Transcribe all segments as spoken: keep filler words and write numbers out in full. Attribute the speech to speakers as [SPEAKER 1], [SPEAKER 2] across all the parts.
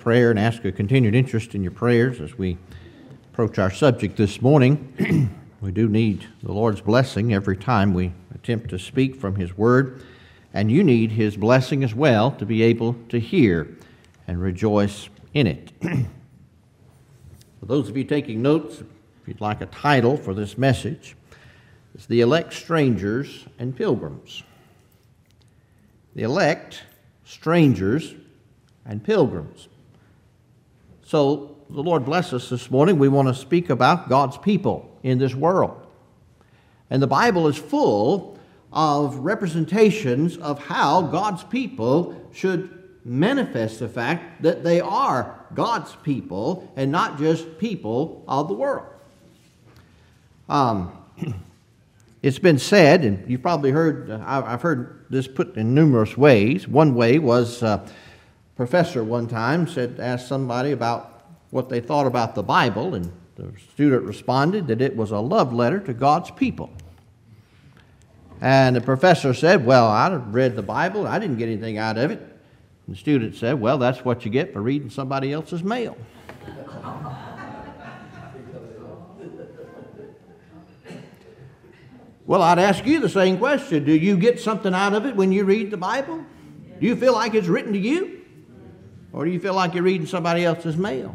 [SPEAKER 1] prayer and ask a continued interest in your prayers as we approach our subject this morning. We do need the Lord's blessing every time we attempt to speak from His Word, and you need His blessing as well to be able to hear and rejoice in it. For those of you taking notes, if you'd like a title for this message, it's The Elect, Strangers, and Pilgrims. The elect, strangers, and pilgrims. So, the Lord bless us this morning. We want to speak about God's people in this world. And the Bible is full of representations of how God's people should manifest the fact that they are God's people and not just people of the world. Um, it's been said, and you've probably heard, uh, I've heard this put in numerous ways. One way was uh, a professor one time said, asked somebody about what they thought about the Bible, and the student responded that it was a love letter to God's people. And the professor said, well, I read the Bible, I didn't get anything out of it. And the student said, well, that's what you get for reading somebody else's mail. Well, I'd ask you the same question. Do you get something out of it when you read the Bible? Do you feel like it's written to you? Or do you feel like you're reading somebody else's mail?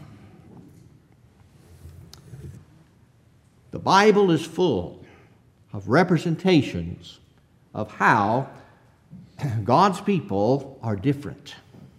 [SPEAKER 1] The Bible is full of representations of how God's people are different.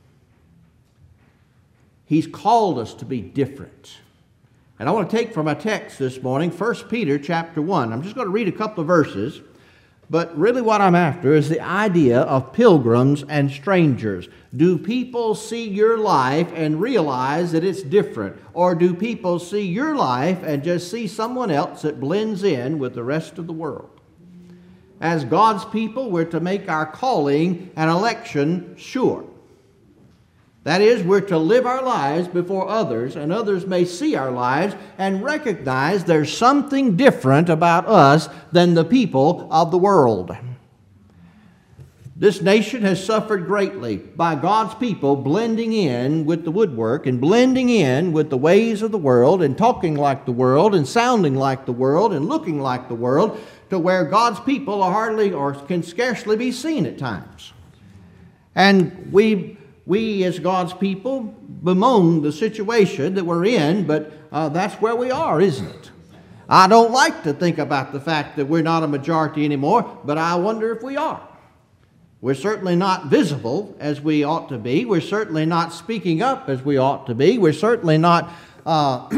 [SPEAKER 1] He's called us to be different. And I want to take from a text this morning, First Peter chapter one. I'm just going to read a couple of verses, but really what I'm after is the idea of pilgrims and strangers. Do people see your life and realize that it's different? Or do people see your life and just see someone else that blends in with the rest of the world? As God's people, we're to make our calling and election sure. That is, we're to live our lives before others, and others may see our lives and recognize there's something different about us than the people of the world. This nation has suffered greatly by God's people blending in with the woodwork and blending in with the ways of the world and talking like the world and sounding like the world and looking like the world, to where God's people are hardly or can scarcely be seen at times. And we We, as God's people, bemoan the situation that we're in, but uh, that's where we are, isn't it? I don't like to think about the fact that we're not a majority anymore, but I wonder if we are. We're certainly not visible as we ought to be. We're certainly not speaking up as we ought to be. We're certainly not uh,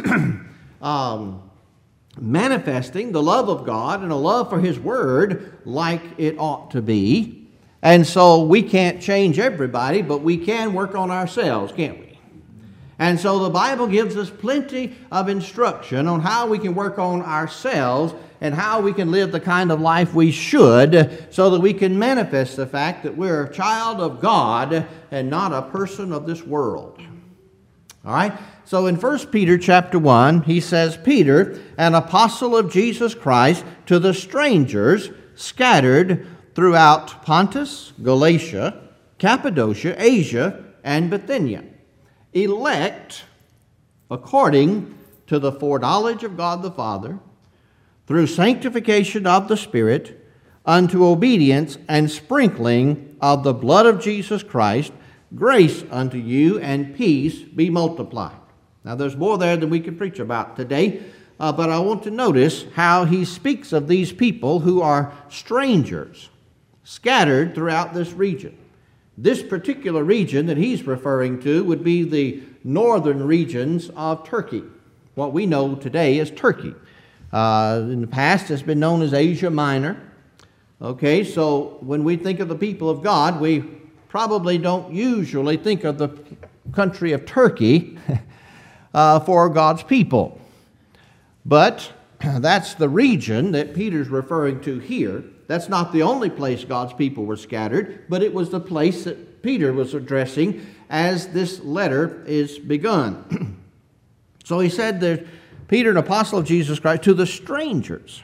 [SPEAKER 1] um, manifesting the love of God and a love for His Word like it ought to be. And so we can't change everybody, but we can work on ourselves, can't we? And so the Bible gives us plenty of instruction on how we can work on ourselves and how we can live the kind of life we should, so that we can manifest the fact that we're a child of God and not a person of this world. All right? So in First Peter chapter one, he says, Peter, an apostle of Jesus Christ, to the strangers scattered throughout Pontus, Galatia, Cappadocia, Asia, and Bithynia, elect according to the foreknowledge of God the Father, through sanctification of the Spirit, unto obedience and sprinkling of the blood of Jesus Christ, grace unto you and peace be multiplied. Now there's more there than we can preach about today, uh, but I want to notice how he speaks of these people who are strangers, scattered throughout this region. This particular region that he's referring to would be the northern regions of Turkey, what we know today as Turkey. Uh, in the past, it's been known as Asia Minor. Okay, so when we think of the people of God, we probably don't usually think of the country of Turkey uh, for God's people. But that's the region that Peter's referring to here. That's not the only place God's people were scattered, but it was the place that Peter was addressing as this letter is begun. So he said that Peter, an apostle of Jesus Christ, to the strangers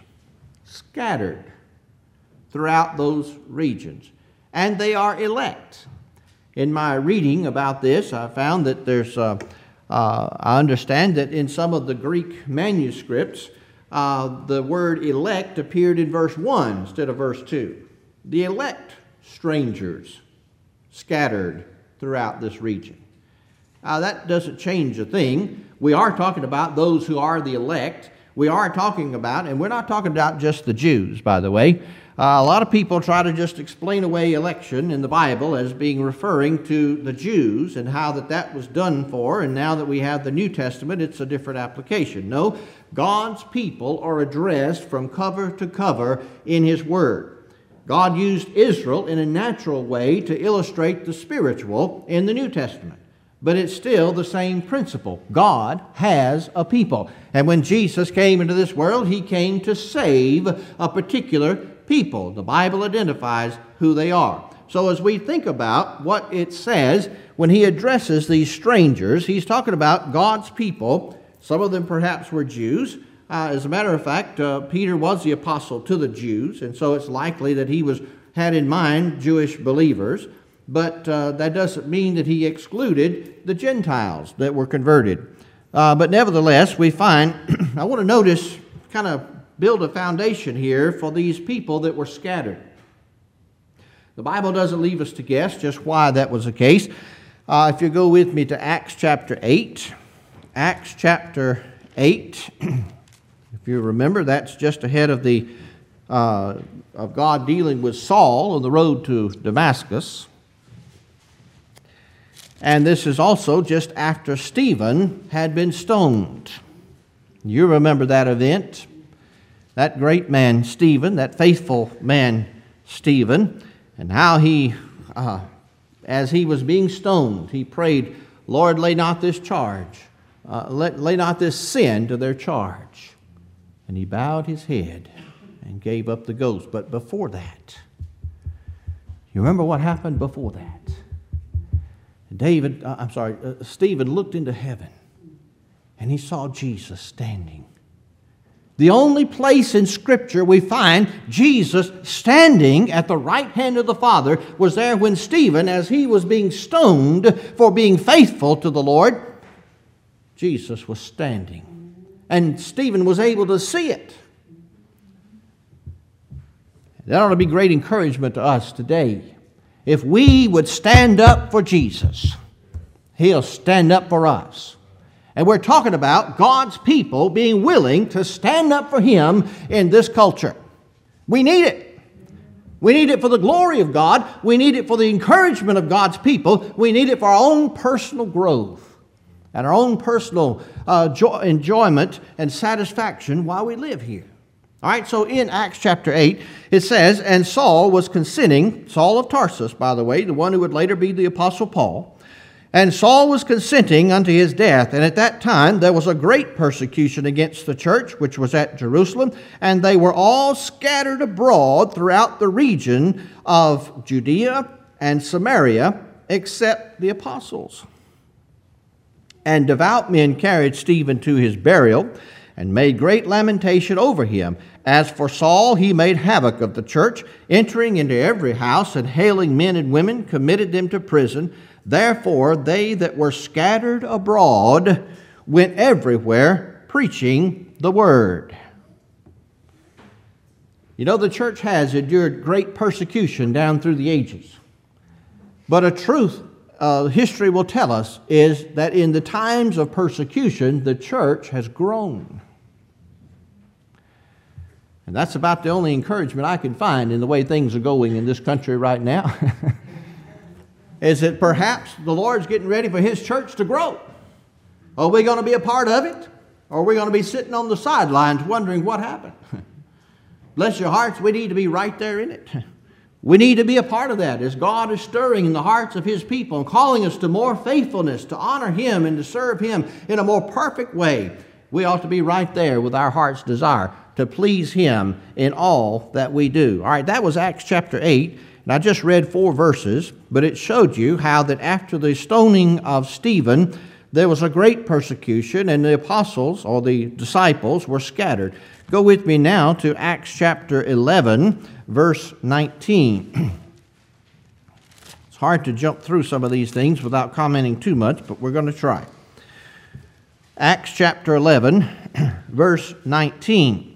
[SPEAKER 1] scattered throughout those regions. And they are elect. In my reading about this, I found that there's, uh, uh, I understand that in some of the Greek manuscripts, uh, the word elect appeared in verse one instead of verse two. The elect strangers scattered throughout this region. Uh, that doesn't change a thing. We are talking about those who are the elect. We are talking about, and we're not talking about just the Jews, by the way. Uh, a lot of people try to just explain away election in the Bible as being referring to the Jews and how that that was done for, and now that we have the New Testament, it's a different application. No, God's people are addressed from cover to cover in His Word. God used Israel in a natural way to illustrate the spiritual in the New Testament. But it's still the same principle. God has a people. And when Jesus came into this world, He came to save a particular people. The Bible identifies who they are. So as we think about what it says when He addresses these strangers, He's talking about God's people. Some of them perhaps were Jews. Uh, as a matter of fact, uh, Peter was the apostle to the Jews, and so it's likely that he was had in mind Jewish believers. But uh, that doesn't mean that he excluded the Gentiles that were converted. Uh, but nevertheless, we find, I want to notice, kind of build a foundation here for these people that were scattered. The Bible doesn't leave us to guess just why that was the case. Uh, if you go with me to Acts chapter eight, Acts chapter eight, if you remember, that's just ahead of the uh, of God dealing with Saul on the road to Damascus. And this is also just after Stephen had been stoned. You remember that event. That great man Stephen, that faithful man Stephen, and how he, uh, as he was being stoned, he prayed, Lord, lay not this charge, uh, let, lay not this sin to their charge. And he bowed his head and gave up the ghost. But before that, you remember what happened before that? David, uh, I'm sorry, uh, Stephen looked into heaven and he saw Jesus standing. The only place in Scripture we find Jesus standing at the right hand of the Father was there when Stephen, as he was being stoned for being faithful to the Lord, Jesus was standing. And Stephen was able to see it. That ought to be great encouragement to us today. If we would stand up for Jesus, He'll stand up for us. And we're talking about God's people being willing to stand up for Him in this culture. We need it. We need it for the glory of God. We need it for the encouragement of God's people. We need it for our own personal growth and our own personal uh, joy, enjoyment and satisfaction while we live here. All right, so in Acts chapter eight, it says, and Saul was consenting, Saul of Tarsus, by the way, the one who would later be the Apostle Paul, and Saul was consenting unto his death. And at that time there was a great persecution against the church, which was at Jerusalem, and they were all scattered abroad throughout the region of Judea and Samaria, except the apostles. And devout men carried Stephen to his burial, and made great lamentation over him. As for Saul, he made havoc of the church, entering into every house, and hailing men and women, committed them to prison. Therefore they that were scattered abroad went everywhere, preaching the word. You know, the church has endured great persecution down through the ages. But a truth uh, history will tell us is that in the times of persecution, the church has grown. And that's about the only encouragement I can find in the way things are going in this country right now. Is that perhaps the Lord's getting ready for His church to grow. Are we going to be a part of it? Or are we going to be sitting on the sidelines wondering what happened? Bless your hearts, we need to be right there in it. We need to be a part of that as God is stirring in the hearts of His people and calling us to more faithfulness, to honor Him and to serve Him in a more perfect way. We ought to be right there with our heart's desire to please Him in all that we do. All right, that was Acts chapter eight. And I just read four verses, but it showed you how that after the stoning of Stephen, there was a great persecution, and the apostles, or the disciples, were scattered. Go with me now to Acts chapter eleven, verse nineteen. It's hard to jump through some of these things without commenting too much, but we're going to try. Acts chapter eleven, verse nineteen.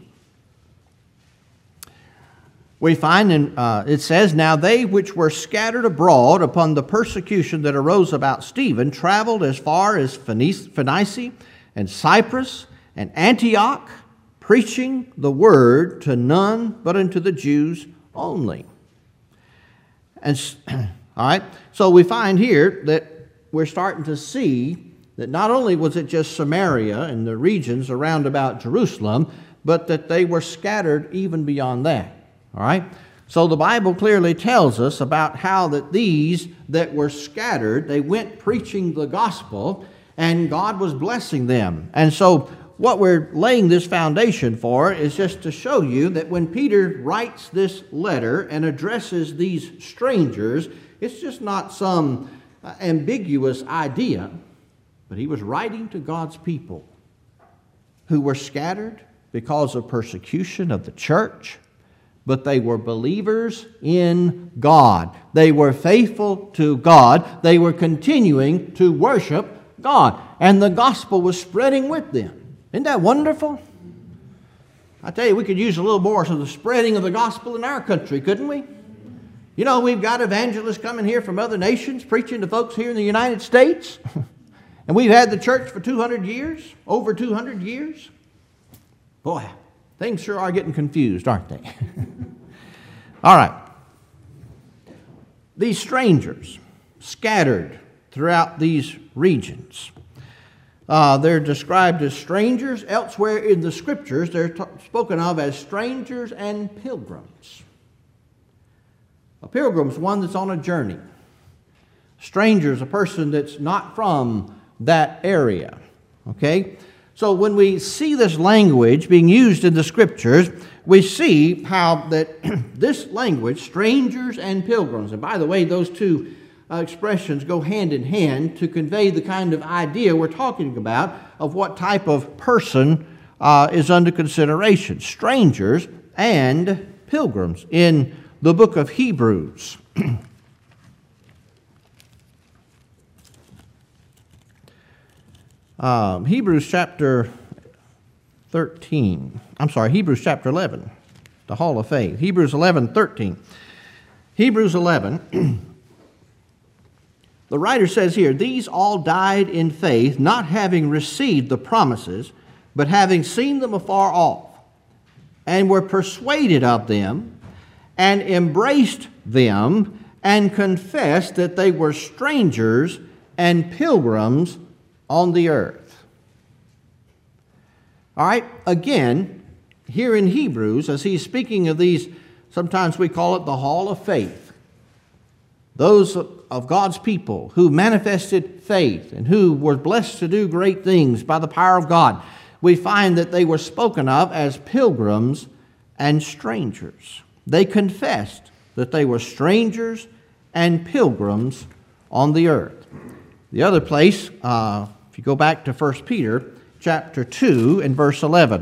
[SPEAKER 1] We find, in, uh, it says, Now they which were scattered abroad upon the persecution that arose about Stephen traveled as far as Phoenicia and Cyprus and Antioch, preaching the word to none but unto the Jews only. And all right, so we find here that we're starting to see that not only was it just Samaria and the regions around about Jerusalem, but that they were scattered even beyond that. All right? So the Bible clearly tells us about how that these that were scattered, they went preaching the gospel, and God was blessing them. And so what we're laying this foundation for is just to show you that when Peter writes this letter and addresses these strangers, it's just not some uh, ambiguous idea, but he was writing to God's people who were scattered because of persecution of the church, but they were believers in God. They were faithful to God. They were continuing to worship God. And the gospel was spreading with them. Isn't that wonderful? I tell you, we could use a little more of the spreading of the gospel in our country, couldn't we? You know, we've got evangelists coming here from other nations, preaching to folks here in the United States. And we've had the church for two hundred years, over two hundred years. Boy, things sure are getting confused, aren't they? All right. These strangers scattered throughout these regions. Uh, they're described as strangers. Elsewhere in the Scriptures, they're t- spoken of as strangers and pilgrims. A pilgrim is one that's on a journey. Stranger is a person that's not from that area. Okay? So when we see this language being used in the Scriptures, we see how that this language, strangers and pilgrims, and by the way, those two uh, expressions go hand in hand to convey the kind of idea we're talking about of what type of person uh, is under consideration. Strangers and pilgrims in the book of Hebrews. Um, Hebrews chapter thirteen. I'm sorry, Hebrews chapter eleven, the Hall of Faith. Hebrews eleven, thirteen. Hebrews eleven, the writer says here, These all died in faith, not having received the promises, but having seen them afar off, and were persuaded of them, and embraced them, and confessed that they were strangers and pilgrims on the earth. All right, again, here in Hebrews, as he's speaking of these, sometimes we call it the Hall of Faith. Those of God's people who manifested faith and who were blessed to do great things by the power of God, we find that they were spoken of as pilgrims and strangers. They confessed that they were strangers and pilgrims on the earth. The other place, uh, if you go back to First Peter chapter two and verse eleven.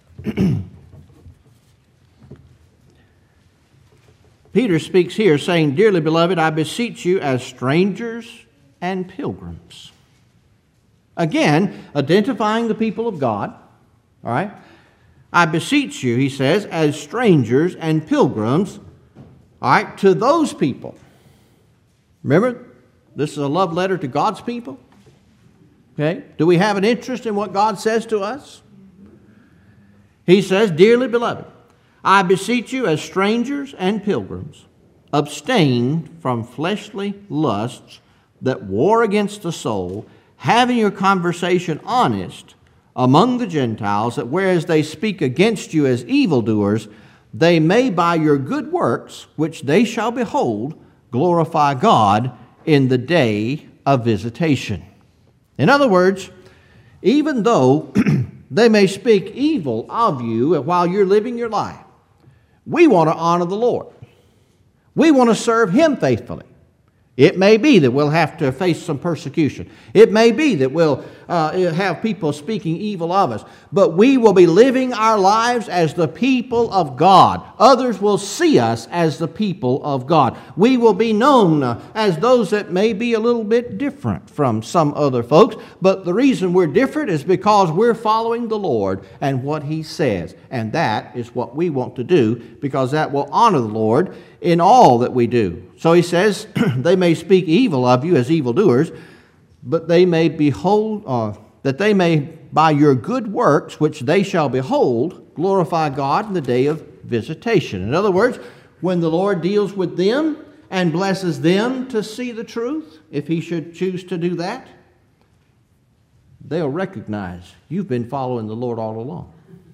[SPEAKER 1] Peter speaks here saying, Dearly beloved, I beseech you as strangers and pilgrims. Again, identifying the people of God. All right? I beseech you, he says, as strangers and pilgrims, all right, to those people. Remember, this is a love letter to God's people. Okay? Do we have an interest in what God says to us? He says, Dearly beloved, I beseech you as strangers and pilgrims, abstain from fleshly lusts that war against the soul, having your conversation honest among the Gentiles, that whereas they speak against you as evildoers, they may by your good works, which they shall behold, glorify God in the day of visitation. In other words, even though they may speak evil of you while you're living your life, we want to honor the Lord. We want to serve Him faithfully. It may be that we'll have to face some persecution. It may be that we'll uh, have people speaking evil of us. But we will be living our lives as the people of God. Others will see us as the people of God. We will be known uh, as those that may be a little bit different from some other folks. But the reason we're different is because we're following the Lord and what He says. And that is what we want to do, because that will honor the Lord in all that we do. So He says, they may speak evil of you as evildoers, but they may behold, uh, that they may by your good works, which they shall behold, glorify God in the day of visitation. In other words, when the Lord deals with them and blesses them to see the truth, if He should choose to do that, they'll recognize you've been following the Lord all along.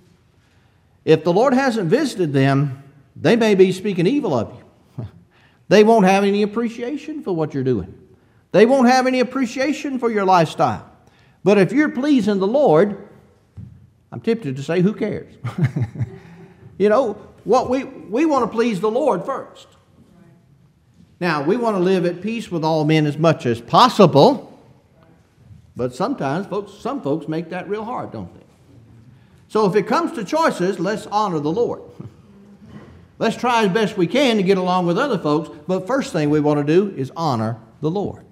[SPEAKER 1] If the Lord hasn't visited them, they may be speaking evil of you. They won't have any appreciation for what you're doing. They won't have any appreciation for your lifestyle. But if you're pleasing the Lord, I'm tempted to say, who cares? You know, what we, we want to please the Lord first. Now, we want to live at peace with all men as much as possible. But sometimes folks, some folks make that real hard, don't they? So if it comes to choices, let's honor the Lord. Let's try as best we can to get along with other folks, but first thing we want to do is honor the Lord.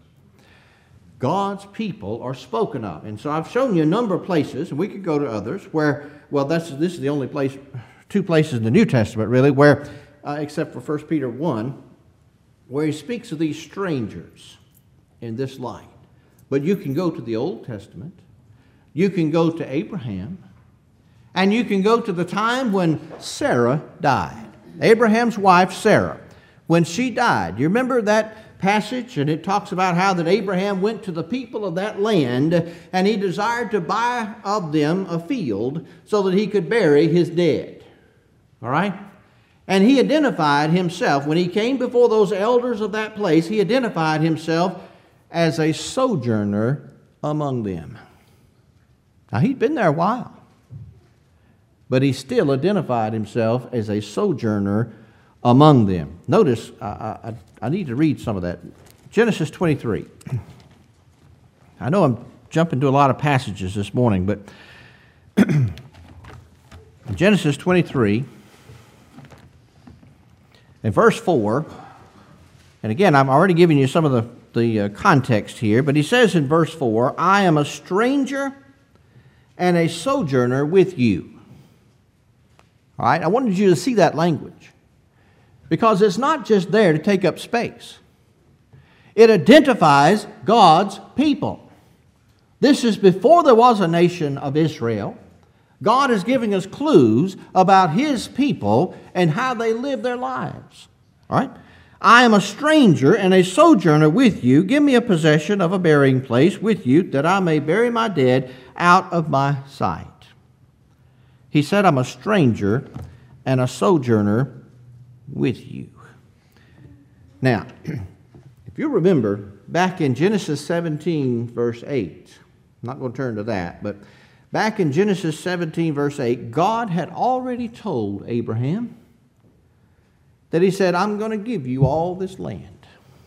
[SPEAKER 1] God's people are spoken of. And so I've shown you a number of places, and we could go to others, where, well, that's, this is the only place, two places in the New Testament, really, where, uh, except for First Peter one, where he speaks of these strangers in this light. But you can go to the Old Testament, you can go to Abraham, and you can go to the time when Sarah died. Abraham's wife, Sarah, when she died. You remember that passage? And it talks about how that Abraham went to the people of that land, and he desired to buy of them a field so that he could bury his dead. All right? And he identified himself, when he came before those elders of that place, he identified himself as a sojourner among them. Now, he'd been there a while, but he still identified himself as a sojourner among them. Notice, I, I, I need to read some of that. Genesis twenty-three. I know I'm jumping to a lot of passages this morning, but Genesis twenty-three, in verse four, and again, I'm already giving you some of the, the uh, context here, but he says in verse four, I am a stranger and a sojourner with you. All right, I wanted you to see that language, because it's not just there to take up space. It identifies God's people. This is before there was a nation of Israel. God is giving us clues about His people and how they live their lives. All right? I am a stranger and a sojourner with you. Give me a possession of a burying place with you, that I may bury my dead out of my sight. He said, I'm a stranger and a sojourner with you. Now, if you remember, back in Genesis seventeen, verse eight, I'm not going to turn to that, but back in Genesis seventeen, verse eight, God had already told Abraham that He said, I'm going to give you all this land.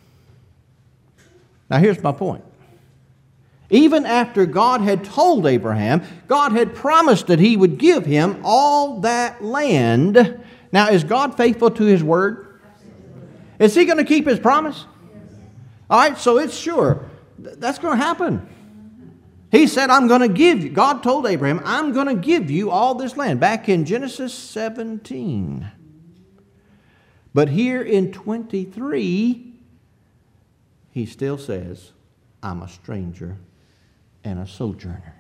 [SPEAKER 1] Now, here's my point. Even after God had told Abraham, God had promised that He would give him all that land. Now, is God faithful to His word? Is He going to keep His promise? All right, so it's sure. That's going to happen. He said, I'm going to give you, God told Abraham, I'm going to give you all this land. Back in Genesis seventeen. But here in twenty-three, He still says, I'm a stranger and a sojourner,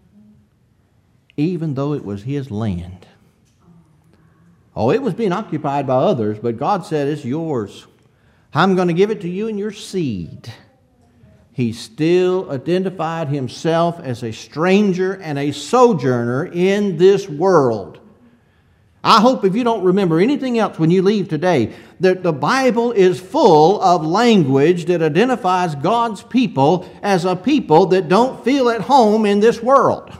[SPEAKER 1] even though it was His land. Oh, it was being occupied by others, but God said, it's yours. I'm going to give it to you and your seed. He still identified Himself as a stranger and a sojourner in this world. I hope if you don't remember anything else when you leave today, that the Bible is full of language that identifies God's people as a people that don't feel at home in this world.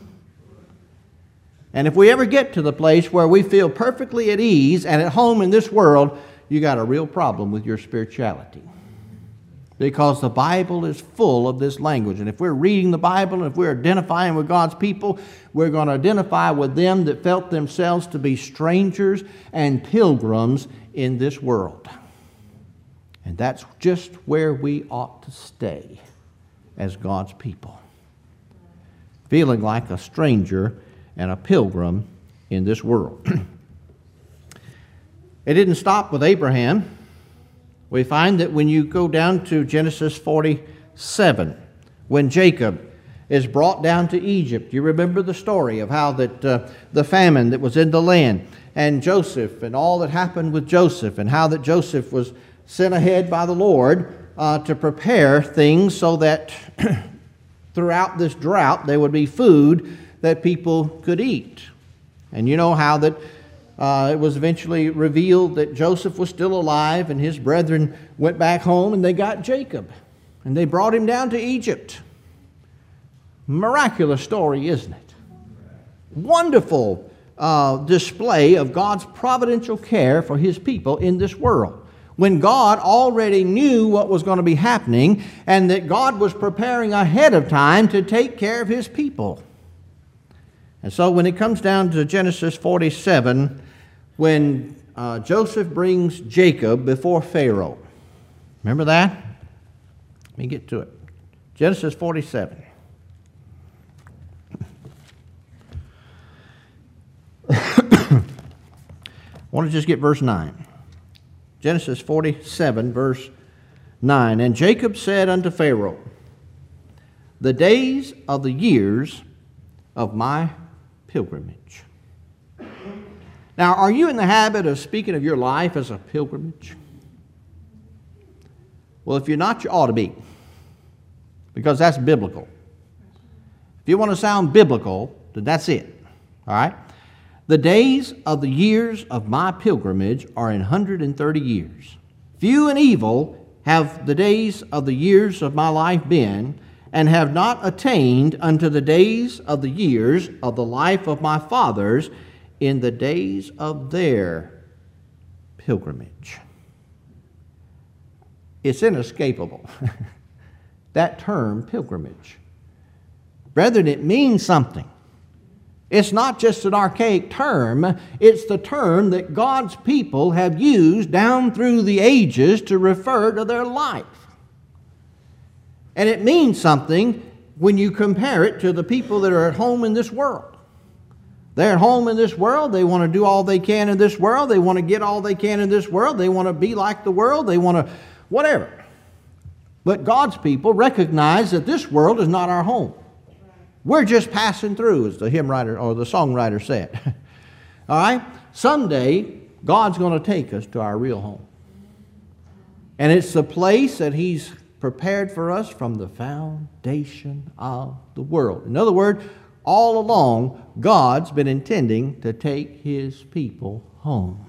[SPEAKER 1] And if we ever get to the place where we feel perfectly at ease and at home in this world, you got a real problem with your spirituality. because the Bible is full of this language. And if we're reading the Bible, and if we're identifying with God's people, we're going to identify with them that felt themselves to be strangers and pilgrims in this world. And that's just where we ought to stay as God's people. Feeling like a stranger and a pilgrim in this world. It didn't stop with Abraham. We find that when you go down to Genesis forty-seven, when Jacob is brought down to Egypt, you remember the story of how that uh, the famine that was in the land, and Joseph and all that happened with Joseph, and how that Joseph was sent ahead by the Lord uh, to prepare things so that throughout this drought there would be food that people could eat. And you know how that uh, it was eventually revealed that Joseph was still alive, and his brethren went back home and they got Jacob and they brought him down to Egypt. Miraculous story, isn't it? Wonderful uh, display of God's providential care for his people in this world, when God already knew what was going to be happening and that God was preparing ahead of time to take care of his people. And so when it comes down to Genesis forty-seven, when uh, Joseph brings Jacob before Pharaoh. Remember that? Let me get to it. Genesis forty-seven. I want to just get verse nine. Genesis forty-seven, verse nine. And Jacob said unto Pharaoh, the days of the years of my pilgrimage. Now, are you in the habit of speaking of your life as a pilgrimage? Well, if you're not, you ought to be, because that's biblical. If you want to sound biblical, then that's it. All right? The days of the years of my pilgrimage are an hundred and thirty years. Few and evil have the days of the years of my life been, and have not attained unto the days of the years of the life of my fathers in the days of their pilgrimage. It's inescapable. That term, pilgrimage. Brethren, it means something. It's not just an archaic term. It's the term that God's people have used down through the ages to refer to their life. And it means something when you compare it to the people that are at home in this world. They're at home in this world. They want to do all they can in this world. They want to get all they can in this world. They want to be like the world. They want to whatever. But God's people recognize that this world is not our home. We're just passing through, as the hymn writer or the songwriter said. All right? Someday, God's going to take us to our real home. And it's the place that He's prepared for us from the foundation of the world. In other words, all along, God's been intending to take His people home.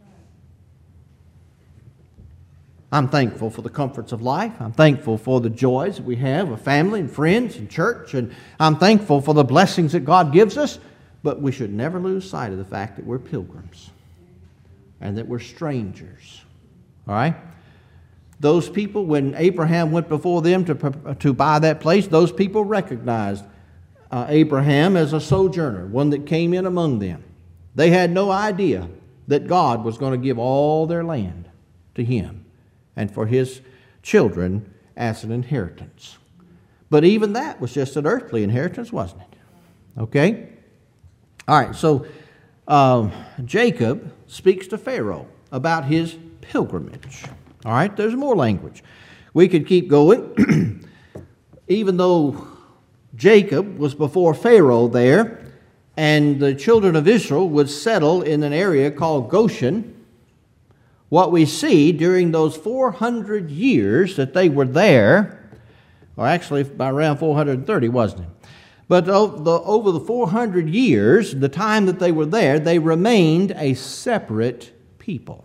[SPEAKER 1] I'm thankful for the comforts of life. I'm thankful for the joys that we have of family and friends and church. And I'm thankful for the blessings that God gives us. But we should never lose sight of the fact that we're pilgrims and that we're strangers. All right? Those people, when Abraham went before them to, to buy that place, those people recognized uh, Abraham as a sojourner, one that came in among them. They had no idea that God was going to give all their land to him and for his children as an inheritance. But even that was just an earthly inheritance, wasn't it? Okay? All right, so um, Jacob speaks to Pharaoh about his pilgrimage. All right, there's more language. We could keep going. Even though Jacob was before Pharaoh there, and the children of Israel would settle in an area called Goshen, what we see during those four hundred years that they were there, or actually by around four hundred thirty, wasn't it? But over the four hundred years, the time that they were there, they remained a separate people.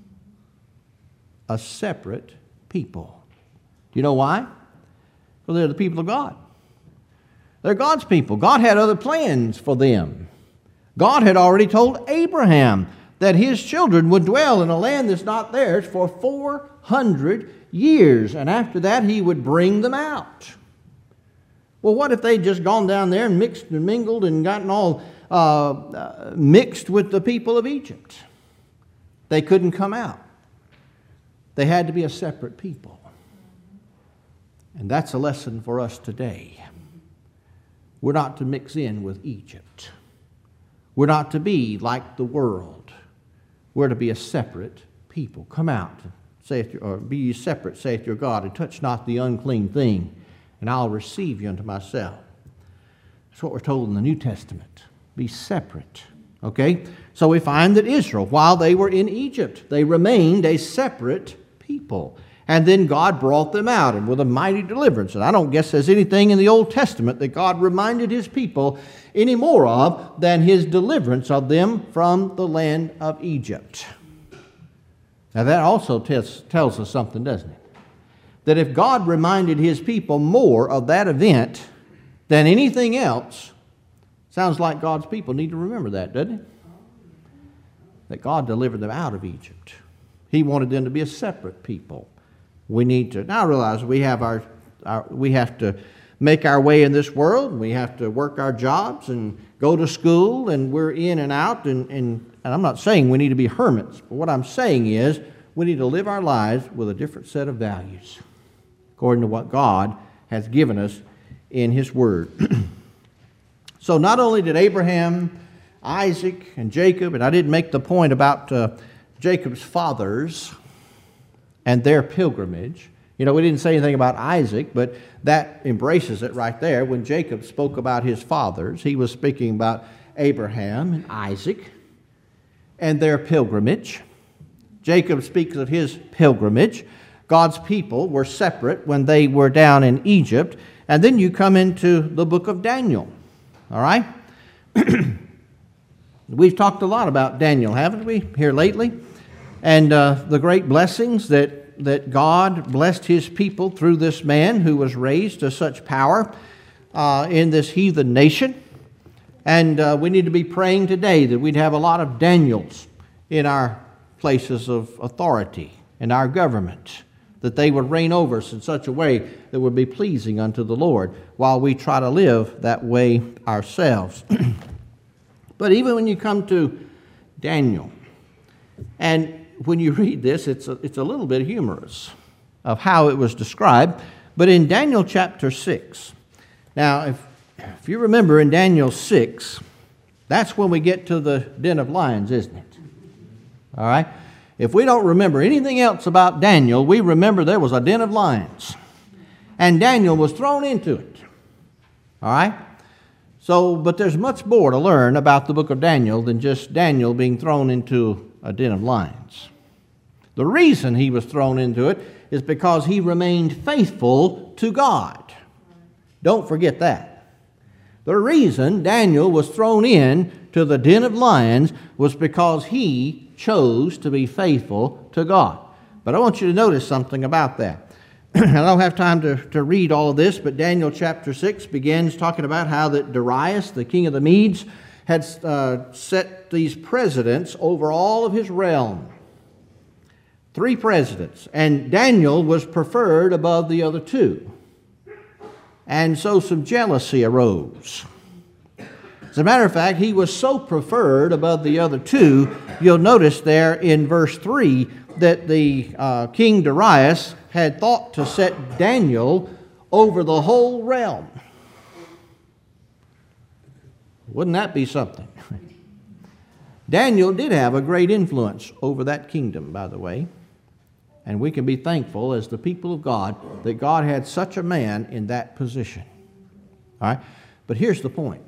[SPEAKER 1] A separate people. Do you know why? Well, they're the people of God. They're God's people. God had other plans for them. God had already told Abraham that his children would dwell in a land that's not theirs for four hundred years, and after that he would bring them out. Well, what if they'd just gone down there and mixed and mingled and gotten all uh, uh, mixed with the people of Egypt? They couldn't come out. They had to be a separate people. And that's a lesson for us today. We're not to mix in with Egypt. We're not to be like the world. We're to be a separate people. Come out, saith your, or be ye separate, saith your God, and touch not the unclean thing, and I'll receive you unto myself. That's what we're told in the New Testament. Be separate. Okay? So we find that Israel, while they were in Egypt, they remained a separate people. And then God brought them out, and with a mighty deliverance. And I don't guess there's anything in the Old Testament that God reminded His people any more of than His deliverance of them from the land of Egypt. Now that also tells, tells us something, doesn't it? That if God reminded His people more of that event than anything else, sounds like God's people need to remember that, doesn't it? That God delivered them out of Egypt. He wanted them to be a separate people. We need to, now I realize we have our, our, we have to make our way in this world. We have to work our jobs and go to school, and we're in and out. And, and, and I'm not saying we need to be hermits, but what I'm saying is we need to live our lives with a different set of values, according to what God has given us in His Word. So not only did Abraham, Isaac, and Jacob, and I didn't make the point about uh, Jacob's fathers and their pilgrimage. You know, we didn't say anything about Isaac, but that embraces it right there. When Jacob spoke about his fathers, he was speaking about Abraham and Isaac and their pilgrimage. Jacob speaks of his pilgrimage. God's people were separate when they were down in Egypt. And then you come into the book of Daniel. All right? We've talked a lot about Daniel, haven't we, here lately? And uh, the great blessings that, that God blessed His people through this man who was raised to such power uh, in this heathen nation. And uh, we need to be praying today that we'd have a lot of Daniels in our places of authority, in our government, that they would reign over us in such a way that would be pleasing unto the Lord while we try to live that way ourselves. But even when you come to Daniel, and when you read this, it's a, it's a little bit humorous of how it was described. But in Daniel chapter six, now if, if you remember in Daniel six, that's when we get to the den of lions, isn't it? All right? If we don't remember anything else about Daniel, we remember there was a den of lions. And Daniel was thrown into it. All right? So, but there's much more to learn about the book of Daniel than just Daniel being thrown into a den of lions. The reason he was thrown into it is because he remained faithful to God. Don't forget that. The reason Daniel was thrown in to the den of lions was because he chose to be faithful to God. But I want you to notice something about that. I don't have time to, to read all of this, but Daniel chapter six begins talking about how that Darius, the king of the Medes, had uh, set these presidents over all of his realm. Three presidents. And Daniel was preferred above the other two. And so some jealousy arose. As a matter of fact, he was so preferred above the other two, you'll notice there in verse three that the uh, King Darius had thought to set Daniel over the whole realm. Wouldn't that be something? Daniel did have a great influence over that kingdom, by the way. And we can be thankful as the people of God that God had such a man in that position. All right? But here's the point.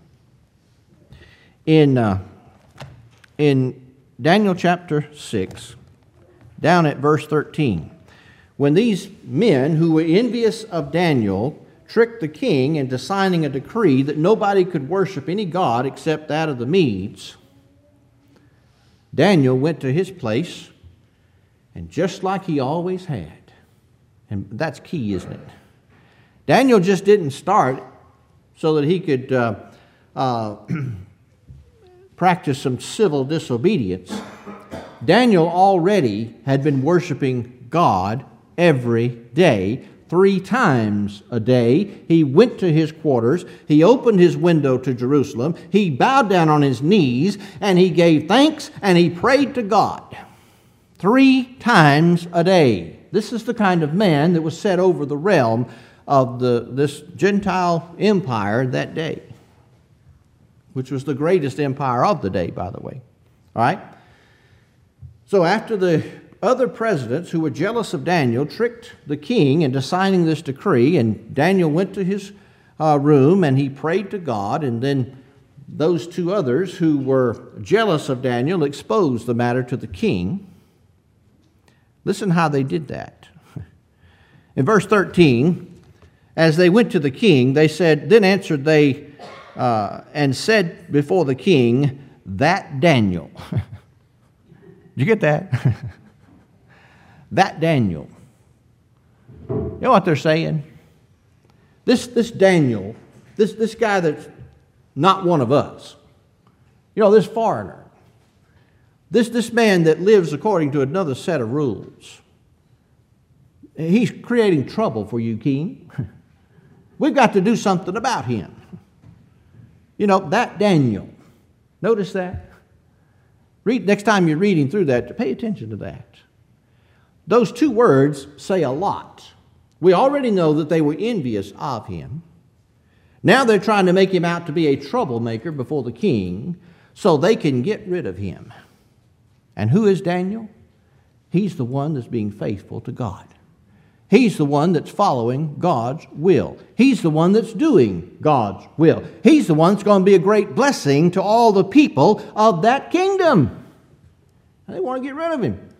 [SPEAKER 1] In, uh, in Daniel chapter six, down at verse thirteen, when these men who were envious of Daniel tricked the king into signing a decree that nobody could worship any god except that of the Medes, Daniel went to his place, and just like he always had, and that's key, isn't it? Daniel just didn't start so that he could uh, uh, practice some civil disobedience. Daniel already had been worshiping God every day. Three times a day, he went to his quarters, he opened his window to Jerusalem, he bowed down on his knees, and he gave thanks, and he prayed to God. Three times a day. This is the kind of man that was set over the realm of the, this Gentile empire that day, which was the greatest empire of the day, by the way. All right? So after the other presidents who were jealous of Daniel tricked the king into signing this decree, and Daniel went to his uh, room and he prayed to God, and then those two others who were jealous of Daniel exposed the matter to the king. Listen how they did that. In verse thirteen, as they went to the king, they said, then answered they uh, and said before the king, that Daniel. Did you get that? That Daniel. You know what they're saying? This, this Daniel, this, this guy that's not one of us, you know, this foreigner, this, this man that lives according to another set of rules, he's creating trouble for you, king. We've got to do something about him. You know, that Daniel. Notice that. Read next time you're reading through that, pay attention to that. Those two words say a lot. We already know that they were envious of him. Now they're trying to make him out to be a troublemaker before the king so they can get rid of him. And who is Daniel? He's the one that's being faithful to God. He's the one that's following God's will. He's the one that's doing God's will. He's the one that's going to be a great blessing to all the people of that kingdom. And they want to get rid of him.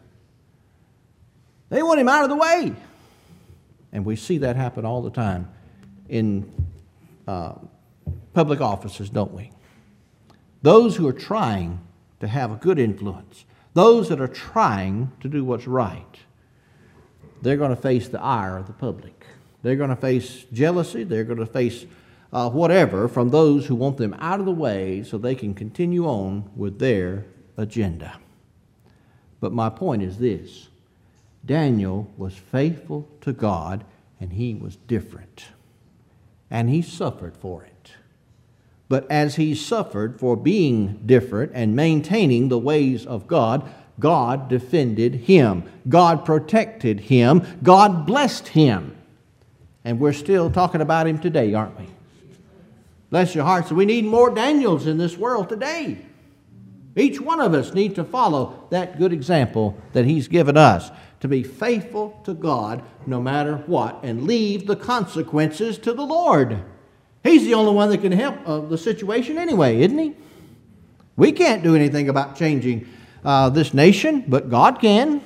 [SPEAKER 1] They want him out of the way. And we see that happen all the time in uh, public offices, don't we? Those who are trying to have a good influence, those that are trying to do what's right, they're going to face the ire of the public. They're going to face jealousy. They're going to face uh, whatever from those who want them out of the way so they can continue on with their agenda. But my point is this. Daniel was faithful to God, and he was different. And he suffered for it. But as he suffered for being different and maintaining the ways of God, God defended him. God protected him. God blessed him. And we're still talking about him today, aren't we? Bless your hearts. We need more Daniels in this world today. Each one of us needs to follow that good example that he's given us, to be faithful to God no matter what, and leave the consequences to the Lord. He's the only one that can help uh, the situation anyway, isn't he? We can't do anything about changing uh, this nation, but God can.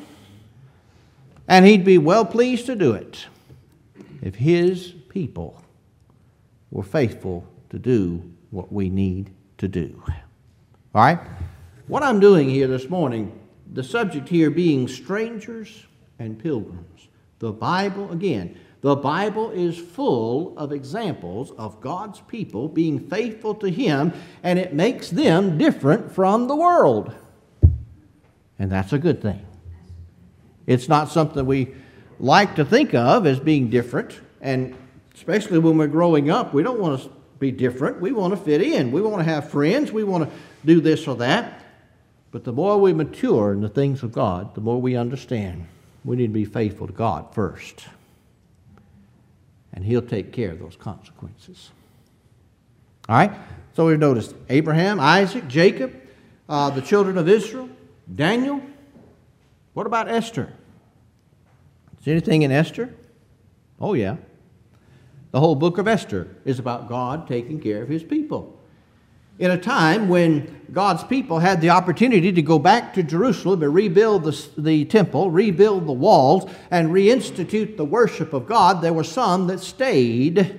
[SPEAKER 1] And he'd be well pleased to do it if his people were faithful to do what we need to do. All right? What I'm doing here this morning, the subject here being strangers and pilgrims. The Bible, again, the Bible is full of examples of God's people being faithful to him, and it makes them different from the world. And that's a good thing. It's not something we like to think of as being different, and especially when we're growing up, we don't want to be different. We want to fit in. We want to have friends. We want to do this or that. But the more we mature in the things of God, the more we understand we need to be faithful to God first. And he'll take care of those consequences. All right? So we've noticed Abraham, Isaac, Jacob, uh, the children of Israel, Daniel. What about Esther? Is there anything in Esther? Oh, yeah. The whole book of Esther is about God taking care of his people. In a time when God's people had the opportunity to go back to Jerusalem and rebuild the, the temple, rebuild the walls, and reinstitute the worship of God, there were some that stayed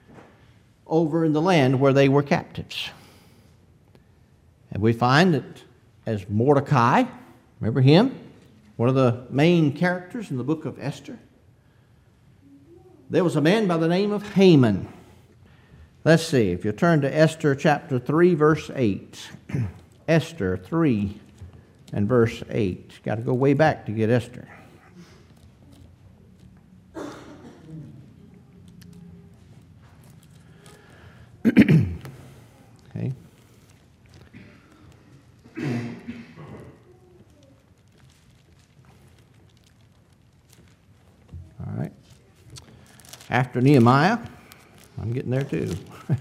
[SPEAKER 1] over in the land where they were captives. And we find that as Mordecai, remember him? One of the main characters in the book of Esther. There was a man by the name of Haman. Let's see, if you turn to Esther chapter three, verse eight. Esther three and verse eight. Got to go way back to get Esther. after Nehemiah. I'm getting there too.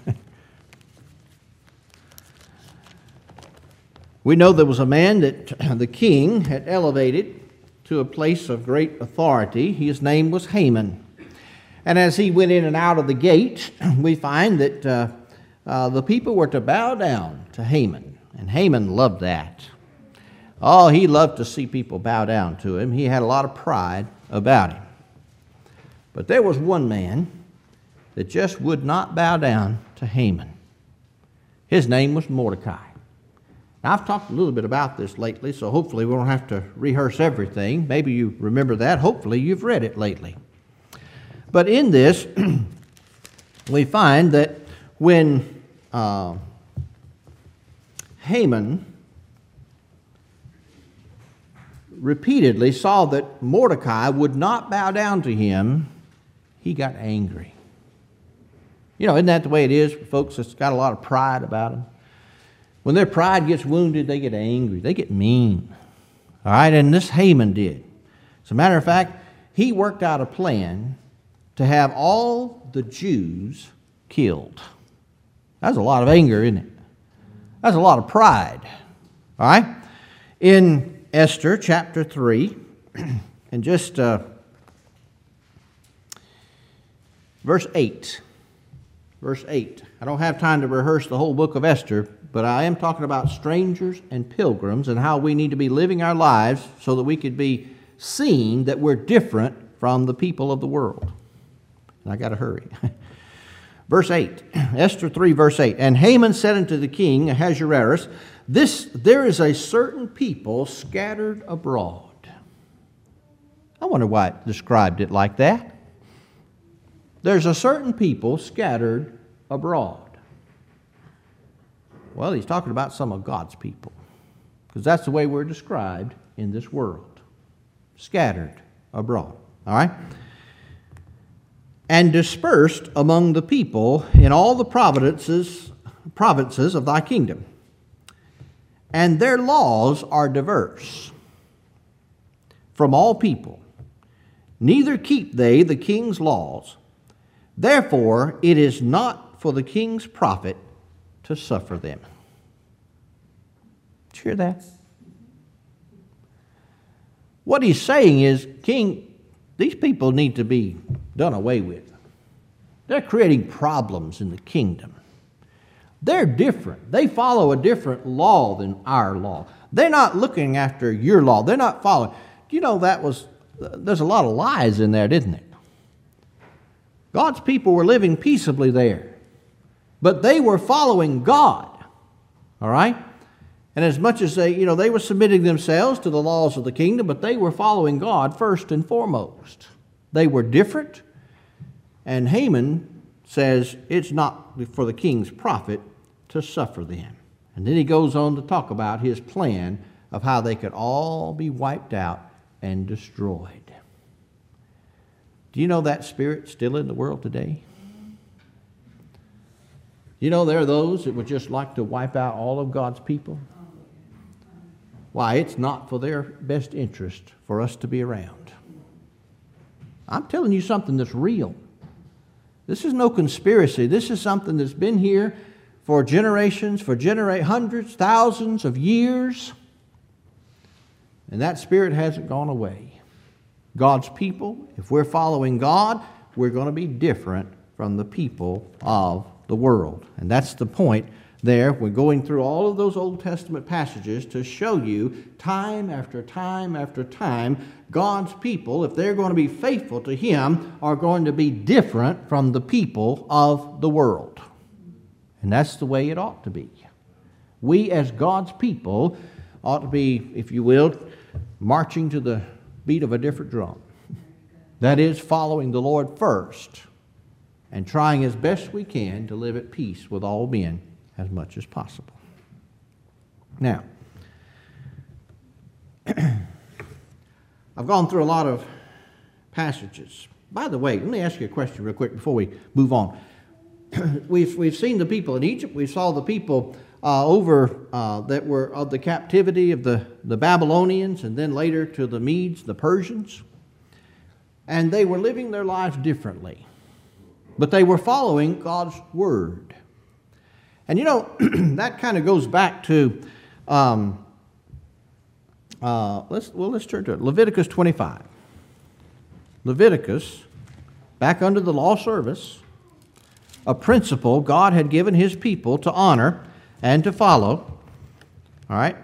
[SPEAKER 1] We know there was a man that the king had elevated to a place of great authority. His name was Haman. And as he went in and out of the gate, we find that uh, uh, the people were to bow down to Haman. And Haman loved that. Oh, he loved to see people bow down to him. He had a lot of pride about him. But there was one man that just would not bow down to Haman. His name was Mordecai. Now, I've talked a little bit about this lately, so hopefully we don't have to rehearse everything. Maybe you remember that. Hopefully you've read it lately. But in this, we find that when uh, Haman repeatedly saw that Mordecai would not bow down to him, he got angry. You know, isn't that the way it is for folks that's got a lot of pride about them? When their pride gets wounded, they get angry. They get mean. All right, and this Haman did. As a matter of fact, he worked out a plan to have all the Jews killed. That's a lot of anger, isn't it? That's a lot of pride. All right? In Esther chapter three, and just uh, verse eight. Verse eight. I don't have time to rehearse the whole book of Esther, but I am talking about strangers and pilgrims and how we need to be living our lives so that we could be seen that we're different from the people of the world. And I got to hurry. Verse eight, Esther three, verse eight. And Haman said unto the king Ahasuerus, This, there is a certain people scattered abroad. I wonder why it described it like that. There's a certain people scattered abroad. Well, he's talking about some of God's people, because that's the way we're described in this world. Scattered abroad. All right? And dispersed among the people in all the provinces, provinces of thy kingdom. And their laws are diverse from all people. Neither keep they the king's laws. Therefore, it is not for the king's profit to suffer them. Did you hear that? What he's saying is, King, these people need to be done away with. They're creating problems in the kingdom. They're different. They follow a different law than our law. They're not looking after your law. They're not following. You know, that was, there's a lot of lies in there, didn't it? God's people were living peaceably there, but they were following God, all right? And as much as they, you know, they were submitting themselves to the laws of the kingdom, but they were following God first and foremost. They were different, and Haman says it's not for the king's profit to suffer them. And then he goes on to talk about his plan of how they could all be wiped out and destroyed. Do you know that spirit still in the world today? You know there are those that would just like to wipe out all of God's people? Why, it's not for their best interest for us to be around. I'm telling you something that's real. This is no conspiracy. This is something that's been here for generations, for genera- hundreds, thousands of years. And that spirit hasn't gone away. God's people, if we're following God, we're going to be different from the people of the world. And that's the point there. We're going through all of those Old Testament passages to show you time after time after time, God's people, if they're going to be faithful to Him, are going to be different from the people of the world. And that's the way it ought to be. We as God's people ought to be, if you will, marching to the beat of a different drum. That is, following the Lord first and trying as best we can to live at peace with all men as much as possible. Now, I've gone through a lot of passages. By the way, let me ask you a question real quick before we move on. we've, we've seen the people in Egypt. We saw the people uh, over uh, that were of the captivity of the, the Babylonians, and then later to the Medes, the Persians. And they were living their lives differently. but they were following God's Word. And you know, that kind of goes back to, um, uh, let's, well, let's turn to it. Leviticus twenty-five. Leviticus, back under the law service, a principle God had given His people to honor and to follow. All right?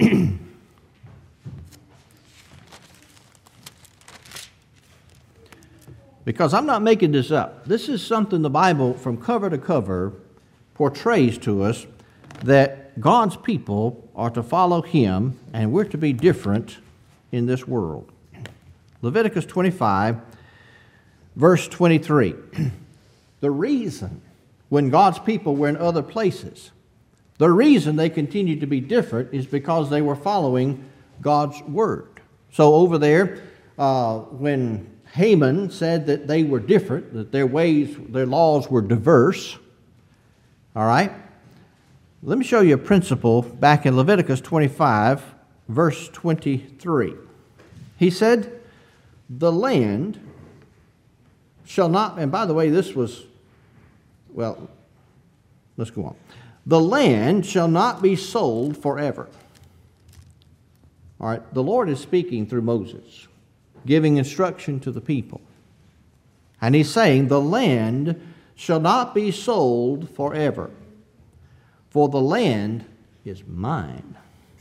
[SPEAKER 1] Because I'm not making this up. This is something the Bible, from cover to cover, portrays to us that God's people are to follow Him, and we're to be different in this world. Leviticus twenty-five, verse twenty-three. The reason, when God's people were in other places, the reason they continued to be different is because they were following God's Word. So over there, uh, when Haman said that they were different, that their ways, their laws were diverse, all right? Let me show you a principle back in Leviticus twenty-five, verse twenty-three. He said, the land shall not, and by the way, this was, well, let's go on. The land shall not be sold forever. All right, the Lord is speaking through Moses, giving instruction to the people. And He's saying, the land shall not be sold forever, for the land is mine.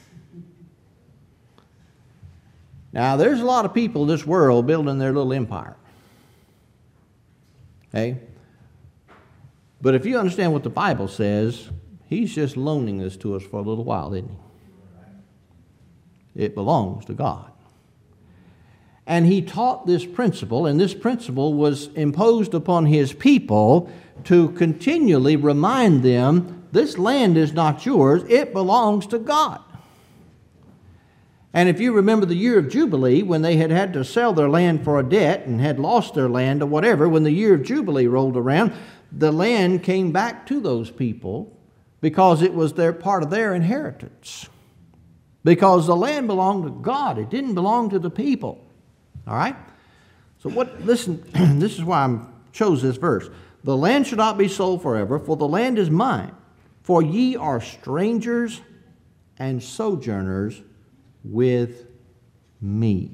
[SPEAKER 1] Now, there's a lot of people in this world building their little empire. Okay? But if you understand what the Bible says, He's just loaning this to us for a little while, isn't He? It belongs to God. And He taught this principle, and this principle was imposed upon His people to continually remind them, this land is not yours, it belongs to God. And if you remember the year of Jubilee, when they had had to sell their land for a debt and had lost their land or whatever, when the year of Jubilee rolled around, the land came back to those people because it was their part of their inheritance. Because the land belonged to God. It didn't belong to the people. All right? So what, listen, this is why I chose this verse. The land shall not be sold forever, for the land is mine. For ye are strangers and sojourners with me.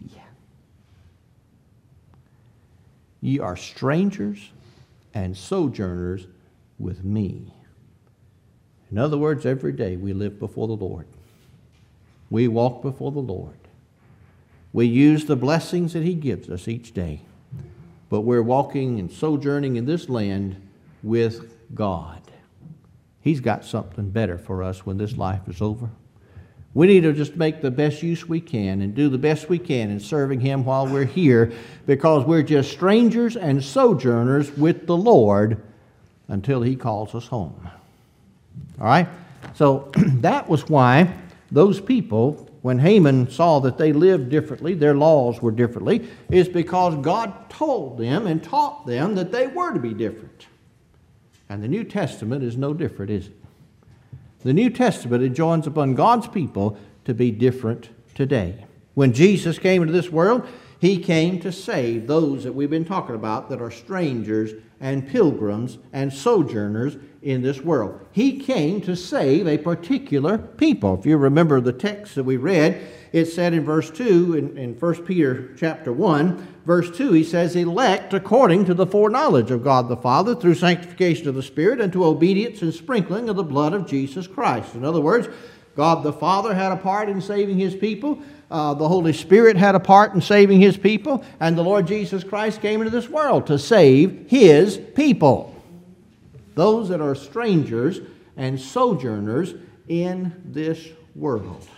[SPEAKER 1] Ye are strangers and sojourners with me. In other words, every day we live before the Lord. We walk before the Lord. We use the blessings that He gives us each day. But we're walking and sojourning in this land with God. He's got something better for us when this life is over. We need to just make the best use we can and do the best we can in serving Him while we're here, because we're just strangers and sojourners with the Lord until He calls us home. All right? So that was why those people, when Haman saw that they lived differently, their laws were differently, is because God told them and taught them that they were to be different. And the New Testament is no different, is it? The New Testament enjoins upon God's people to be different today. When Jesus came into this world, He came to save those that we've been talking about that are strangers and pilgrims and sojourners in this world. He came to save a particular people. If you remember the text that we read, it said in verse two, in, in First Peter chapter one, verse two, he says, elect according to the foreknowledge of God the Father through sanctification of the Spirit unto obedience and sprinkling of the blood of Jesus Christ. In other words, God the Father had a part in saving His people. Uh, the Holy Spirit had a part in saving His people. And the Lord Jesus Christ came into this world to save His people. Those that are strangers and sojourners in this world.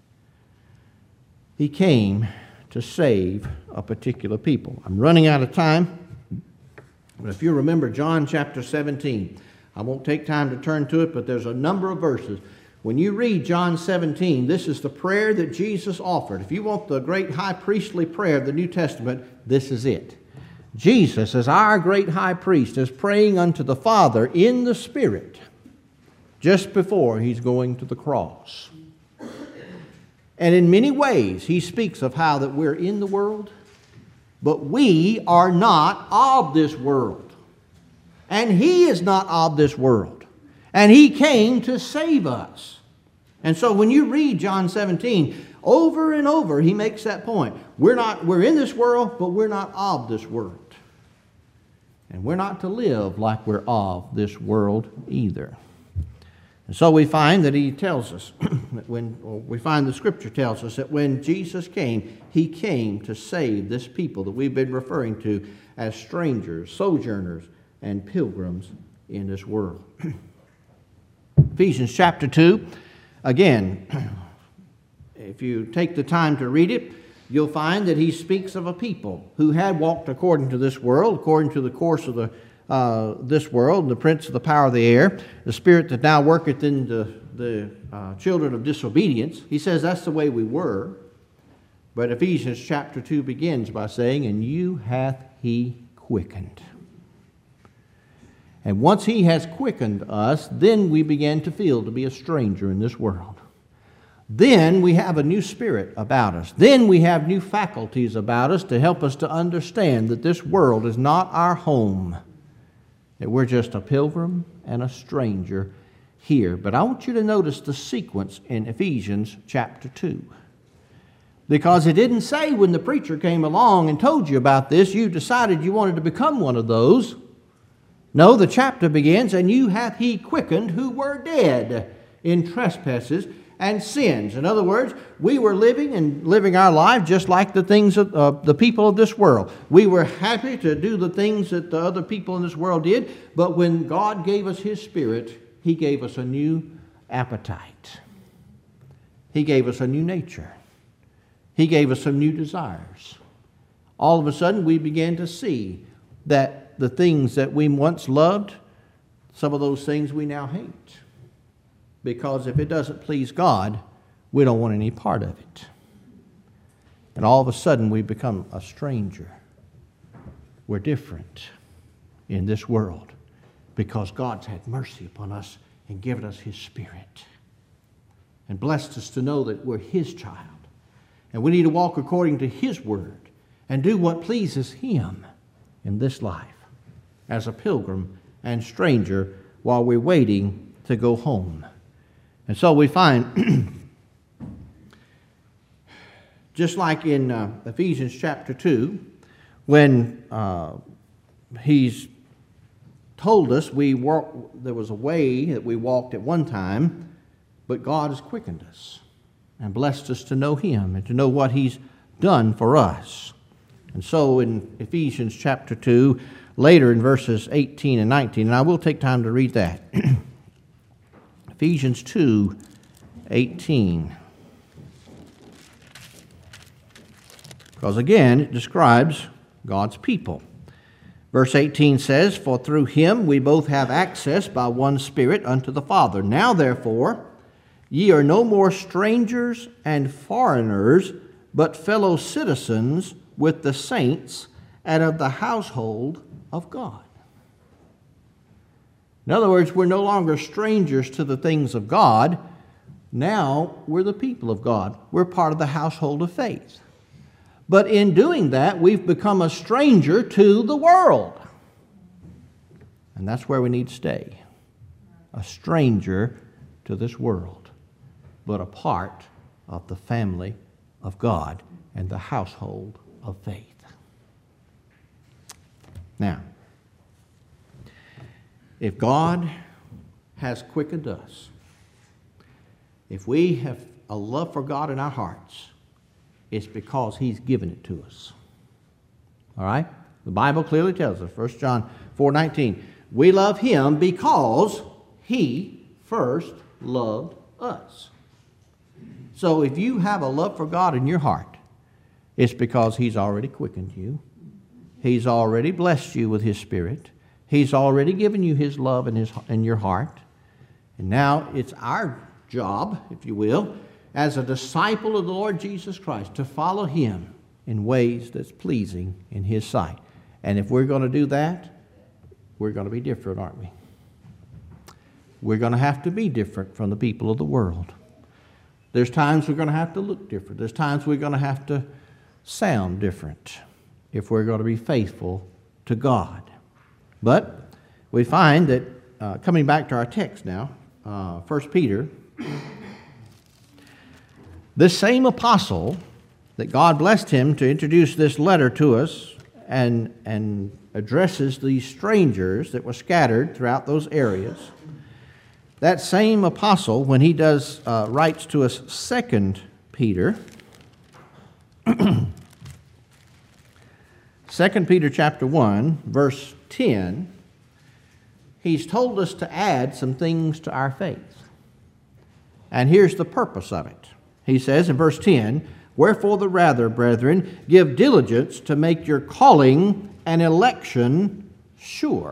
[SPEAKER 1] He came to save a particular people. I'm running out of time. But if you remember John chapter seventeen, I won't take time to turn to it, but there's a number of verses. When you read John seventeen, this is the prayer that Jesus offered. If you want the great high priestly prayer of the New Testament, this is it. Jesus, as our great high priest, is praying unto the Father in the Spirit just before He's going to the cross. And in many ways, He speaks of how that we're in the world, but we are not of this world. And He is not of this world. And He came to save us. And so when you read John seventeen, over and over He makes that point. We're not, we're in this world, but we're not of this world. And we're not to live like we're of this world either. And so we find that He tells us, that when or we find the Scripture tells us that when Jesus came, He came to save this people that we've been referring to as strangers, sojourners, and pilgrims in this world. Ephesians chapter two, again, if you take the time to read it, you'll find that he speaks of a people who had walked according to this world, according to the course of the uh, this world, the prince of the power of the air, the spirit that now worketh in the, the uh, children of disobedience. He says that's the way we were. But Ephesians chapter two begins by saying, and you hath He quickened. And once He has quickened us, then we begin to feel to be a stranger in this world. Then we have a new spirit about us. Then we have new faculties about us to help us to understand that this world is not our home, that we're just a pilgrim and a stranger here. But I want you to notice the sequence in Ephesians chapter two. Because it didn't say when the preacher came along and told you about this, you decided you wanted to become one of those. No, the chapter begins, and you hath He quickened who were dead in trespasses and sins. In other words, we were living and living our life just like the things of uh, the people of this world. We were happy to do the things that the other people in this world did, but when God gave us His Spirit, He gave us a new appetite. He gave us a new nature. He gave us some new desires. All of a sudden, we began to see that the things that we once loved, some of those things we now hate. Because if it doesn't please God, we don't want any part of it. And all of a sudden, we become a stranger. We're different in this world because God's had mercy upon us and given us His Spirit and blessed us to know that we're His child. And we need to walk according to His word and do what pleases Him in this life as a pilgrim and stranger while we're waiting to go home. And so we find, just like in uh, Ephesians chapter two, when uh, he's told us we walk, there was a way that we walked at one time, but God has quickened us and blessed us to know Him and to know what He's done for us. And so in Ephesians chapter two, later in verses eighteen and nineteen, and I will take time to read that. Ephesians two, eighteen. Because again, it describes God's people. Verse eighteen says, for through Him we both have access by one Spirit unto the Father. Now therefore, ye are no more strangers and foreigners, but fellow citizens with the saints and of the household of God. In other words, we're no longer strangers to the things of God. Now we're the people of God. We're part of the household of faith. But in doing that, we've become a stranger to the world. And that's where we need to stay. A stranger to this world, but a part of the family of God and the household of faith. Now, if God has quickened us, if we have a love for God in our hearts, it's because He's given it to us. All right? The Bible clearly tells us, First John four nineteen, we love Him because He first loved us. So if you have a love for God in your heart, it's because He's already quickened you. He's already blessed you with His Spirit. He's already given you His love in, his, in your heart. And now it's our job, if you will, as a disciple of the Lord Jesus Christ, to follow Him in ways that's pleasing in His sight. And if we're going to do that, we're going to be different, aren't we? We're going to have to be different from the people of the world. There's times we're going to have to look different. There's times we're going to have to sound different if we're going to be faithful to God. But we find that, uh, coming back to our text now, uh, First Peter, this same apostle that God blessed him to introduce this letter to us and, and addresses these strangers that were scattered throughout those areas, that same apostle, when he does uh, writes to us Second Peter, Second Peter chapter one, verse ten, he's told us to add some things to our faith. And here's the purpose of it. He says in verse ten, "Wherefore the rather, brethren, give diligence to make your calling and election sure."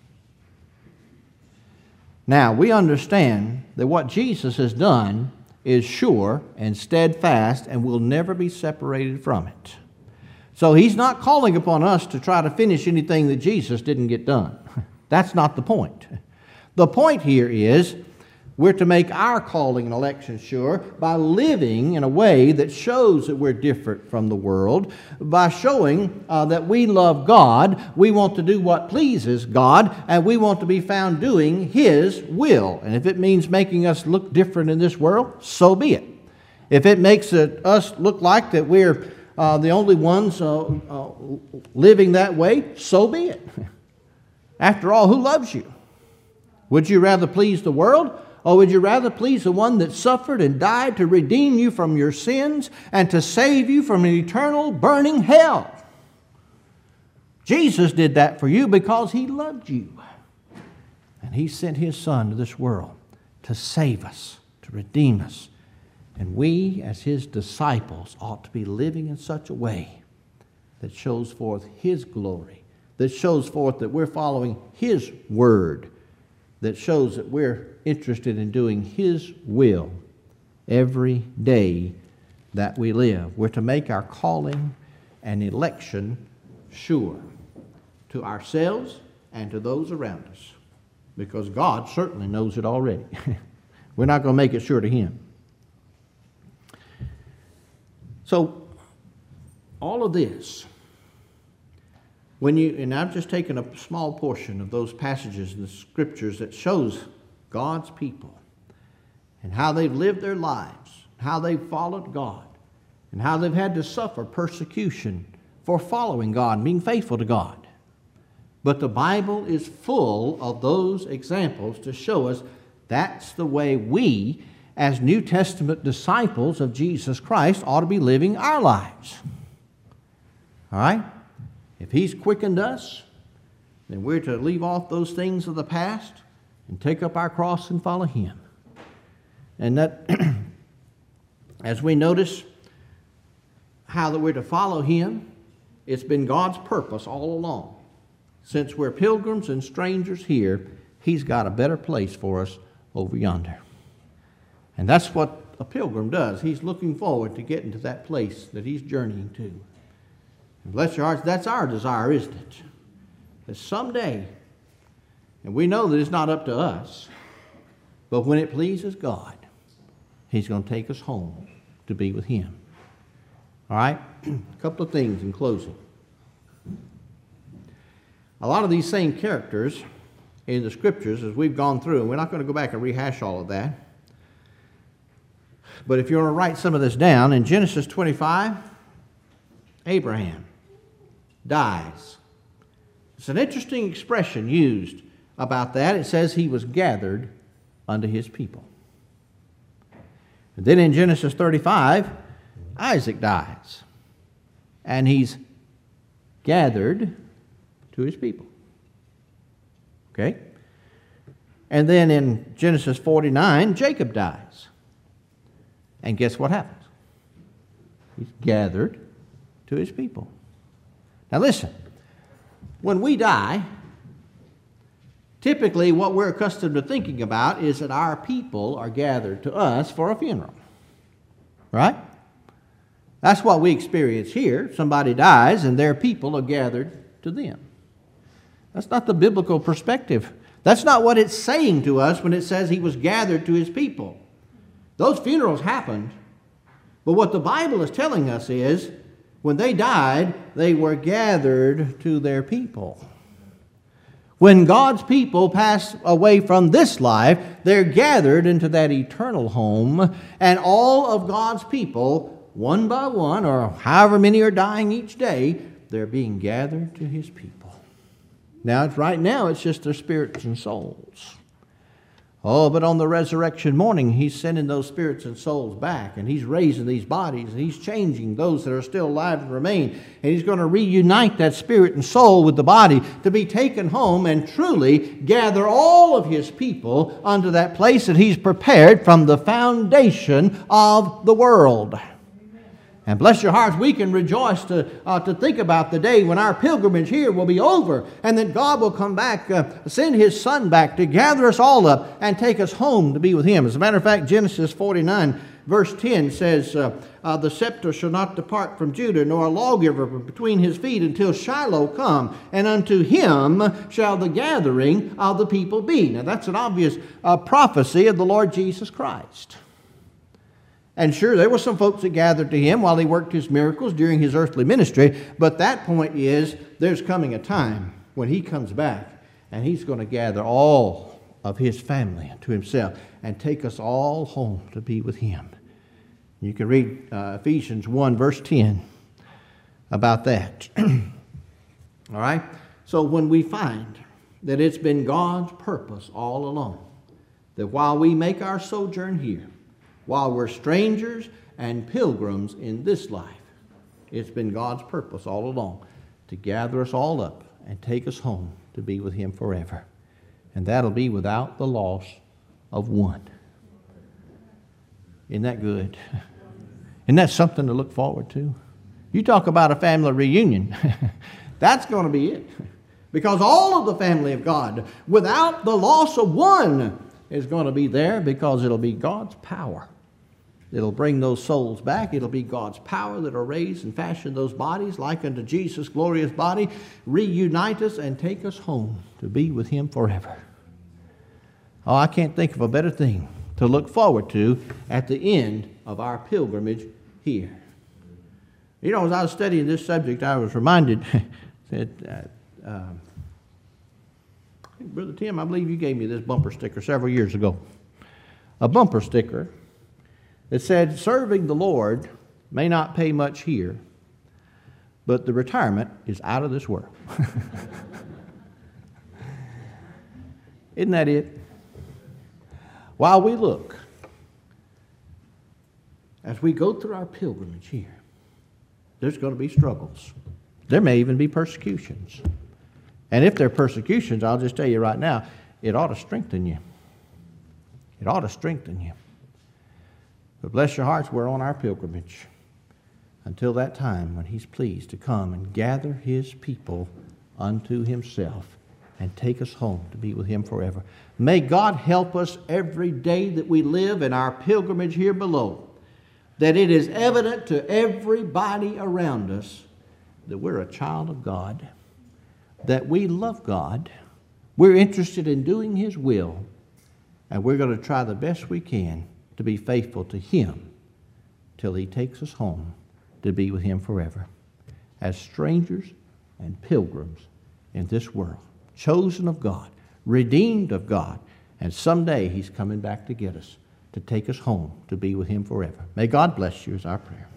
[SPEAKER 1] Now, we understand that what Jesus has done is sure and steadfast and will never be separated from it. So he's not calling upon us to try to finish anything that Jesus didn't get done. That's not the point. The point here is we're to make our calling and election sure by living in a way that shows that we're different from the world, by showing uh, that we love God, we want to do what pleases God, and we want to be found doing His will. And if it means making us look different in this world, so be it. If it makes it, us look like that we're uh, the only ones uh, uh, living that way, so be it. After all, who loves you? Would you rather please the world? Or would you rather please the one that suffered and died to redeem you from your sins and to save you from an eternal burning hell? Jesus did that for you because He loved you. And He sent His Son to this world to save us, to redeem us. And we, as His disciples, ought to be living in such a way that shows forth His glory, that shows forth that we're following His word, that shows that we're interested in doing His will every day that we live. We're to make our calling and election sure to ourselves and to those around us, because God certainly knows it already. We're not going to make it sure to Him. So, all of this, when you, and I've just taken a small portion of those passages in the Scriptures that shows God's people and how they've lived their lives, how they've followed God, and how they've had to suffer persecution for following God and being faithful to God. But the Bible is full of those examples to show us that's the way we, as New Testament disciples of Jesus Christ, ought to be living our lives. All right? If He's quickened us, then we're to leave off those things of the past and take up our cross and follow Him. And that, as we notice how that we're to follow Him, it's been God's purpose all along. Since we're pilgrims and strangers here, He's got a better place for us over yonder. And that's what a pilgrim does. He's looking forward to getting to that place that he's journeying to. And bless your hearts, that's our desire, isn't it? That someday, and we know that it's not up to us, but when it pleases God, He's going to take us home to be with Him. All right? A couple of things in closing. A lot of these same characters in the Scriptures, as we've gone through, and we're not going to go back and rehash all of that, but if you want to write some of this down, in Genesis twenty-five, Abraham dies. It's an interesting expression used about that. It says he was gathered unto his people. And then in Genesis thirty-five, Isaac dies. And he's gathered to his people. Okay? And then in Genesis forty-nine, Jacob dies. And guess what happens? He's gathered to his people. Now listen, when we die, typically what we're accustomed to thinking about is that our people are gathered to us for a funeral. Right? That's what we experience here. Somebody dies and their people are gathered to them. That's not the biblical perspective. That's not what it's saying to us when it says he was gathered to his people. Those funerals happened, but what the Bible is telling us is when they died, they were gathered to their people. When God's people pass away from this life, they're gathered into that eternal home, and all of God's people, one by one, or however many are dying each day, they're being gathered to His people. Now, it's right now, it's just their spirits and souls. Oh, but on the resurrection morning, He's sending those spirits and souls back, and He's raising these bodies, and He's changing those that are still alive and remain, and He's going to reunite that spirit and soul with the body to be taken home and truly gather all of His people unto that place that He's prepared from the foundation of the world. And bless your hearts, we can rejoice to, uh, to think about the day when our pilgrimage here will be over, and that God will come back, uh, send His Son back to gather us all up and take us home to be with Him. As a matter of fact, Genesis forty-nine, verse ten says, uh, uh, the scepter shall not depart from Judah, nor a lawgiver between his feet until Shiloh come, and unto him shall the gathering of the people be. Now that's an obvious uh, prophecy of the Lord Jesus Christ. And sure, there were some folks that gathered to Him while He worked His miracles during His earthly ministry. But that point is, there's coming a time when He comes back and He's going to gather all of His family to Himself and take us all home to be with Him. You can read uh, Ephesians one, verse ten about that. All right? So when we find that it's been God's purpose all along, that while we make our sojourn here, while we're strangers and pilgrims in this life, it's been God's purpose all along to gather us all up and take us home to be with Him forever. And that'll be without the loss of one. Isn't that good? Isn't that something to look forward to? You talk about a family reunion. That's going to be it. Because all of the family of God, without the loss of one, is going to be there, because it'll be God's power. It'll bring those souls back. It'll be God's power that'll raise and fashion those bodies like unto Jesus' glorious body, reunite us and take us home to be with Him forever. Oh, I can't think of a better thing to look forward to at the end of our pilgrimage here. You know, as I was studying this subject, I was reminded that, uh, uh, Brother Tim, I believe you gave me this bumper sticker several years ago. A bumper sticker that said, serving the Lord may not pay much here, but the retirement is out of this world. Isn't that it? While we look, as we go through our pilgrimage here, there's going to be struggles. There may even be persecutions. And if there are persecutions, I'll just tell you right now, it ought to strengthen you. It ought to strengthen you. But bless your hearts, we're on our pilgrimage until that time when He's pleased to come and gather His people unto Himself and take us home to be with Him forever. May God help us every day that we live in our pilgrimage here below, that it is evident to everybody around us that we're a child of God, that we love God, we're interested in doing His will, and we're going to try the best we can to be faithful to Him till He takes us home to be with Him forever. As strangers and pilgrims in this world, chosen of God, redeemed of God, and someday He's coming back to get us, to take us home to be with Him forever. May God bless you is our prayer.